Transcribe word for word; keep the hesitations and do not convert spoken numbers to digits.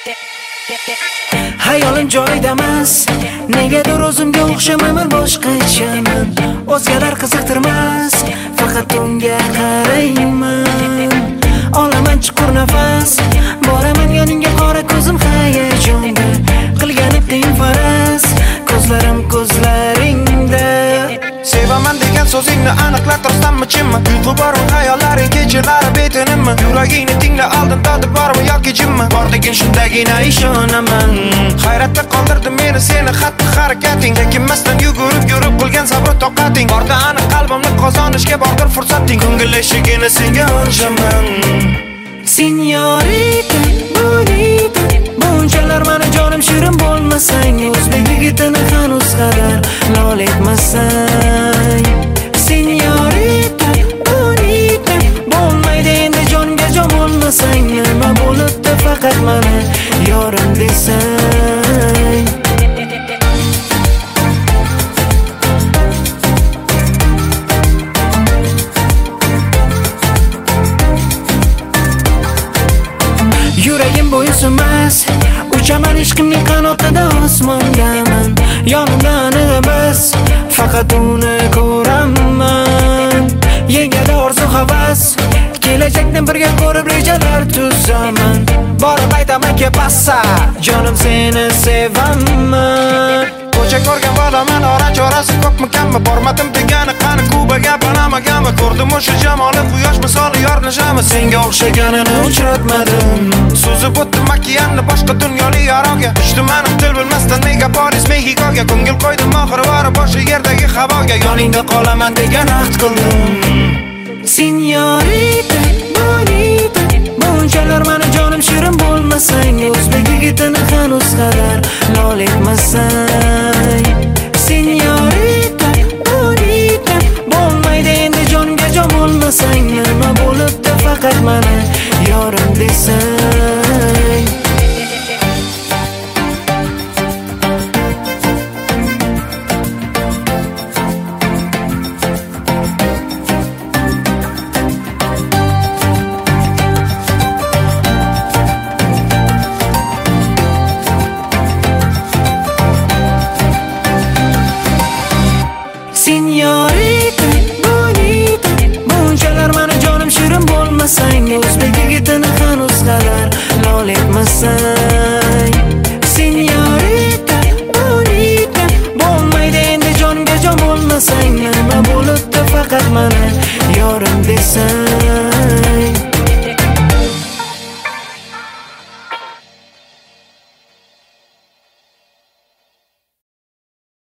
Hayolim joyidamas, negadir o'zimga o'xshamayman, boshqachaman. O'zgalar qiziqtirmas, faqat unga qarayman. Olaman chuqur nafas, boraman yoningga, qora ko'zim hayajonda. Qilganim qiyin faraz, ko'zlarim ko'zlaringda. Sevaman degan so'zingni aniqlatirsanmi chinmi? Uyqu bormi, hayollaring kechalari betinimmi? Yuragingni tingla, oldin totib bormi yoki jimmi? Borligin shundagina ishonaman. Hayratda qoldirdi meni seni xatti harakating. Chekinmasdan yugurib yurib qilgan sabr toqating. Borda aniq qalbimni qozonishga bordir fursating. Ko'ngil eshigini senga ochaman. Signorita, bonita, bunchalar mani jonim shirin bo'lmasang, o'zbek yigitini hanuz qadar lol etmasang. Signorita, bonita, bo'lmaydi endi jonga jon bo'lmasang, nima bo'libdi faqat mani yorim desang. Yuragim bo'ysunmas, uchaman ishqimning qanotida osmondaman. Yonimdan emas, faqat uni ko'raman. Yengadi orzu havas, kelajakni birga ko'rib rejalar tuzaman. Borib aytaman ki passa, jonim seni sevaman. Ko'cha ko'rgan bolaman, ora chorasi ko'pmi kammi? Bormadim degani qani Kubaga, Panamaga. Ko'rdim o'sha jamoli quyosh misoli yorlashamiz. Senga o'xshaganini uchratmadim. Suzib o'tdim okeanni boshqa dunyoli yaroqga. Tushdim aniq til bilmasdan Megapolis, Mexikoga. Ko'ngil qo'ydim oxiri borib boshqa yerdagi havoga. Yoningda qolaman degan ahd qildim. Signorita, bonita, bunchalar mani jonim shirin bo'lmasang, o'zbek yigitini hanuz qadar lol etmasang. Signorita, bonita, bo'lmaydi endi jonga jon bo'lmasang, nima bo'libdi faqat mani yorim desang. Signorita, bonita, bunchalar mani jonim shirin bo'lmasang, o'zbek yigitini hanuz qadar lol etmasang. Signorita, bonita, bo'lmaydi endi jonga jon bo'lmasang, nima bo'libdi faqat mani yorim desang.